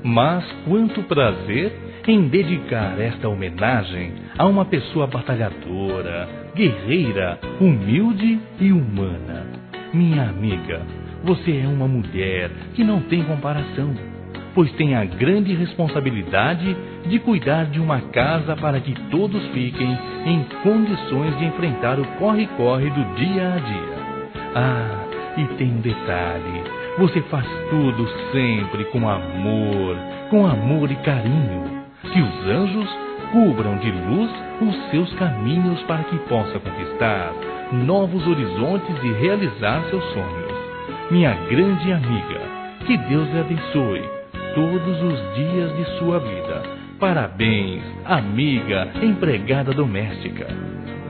Mas quanto prazer em dedicar esta homenagem a uma pessoa batalhadora, guerreira, humilde e humana. Minha amiga, você é uma mulher que não tem comparação, pois tem a grande responsabilidade de cuidar de uma casa para que todos fiquem em condições de enfrentar o corre-corre do dia a dia. Ah, e tem um detalhe, você faz tudo sempre com amor e carinho. Que os anjos cubram de luz os seus caminhos para que possa conquistar novos horizontes e realizar seus sonhos. Minha grande amiga, que Deus lhe abençoe todos os dias de sua vida. Parabéns, amiga empregada doméstica.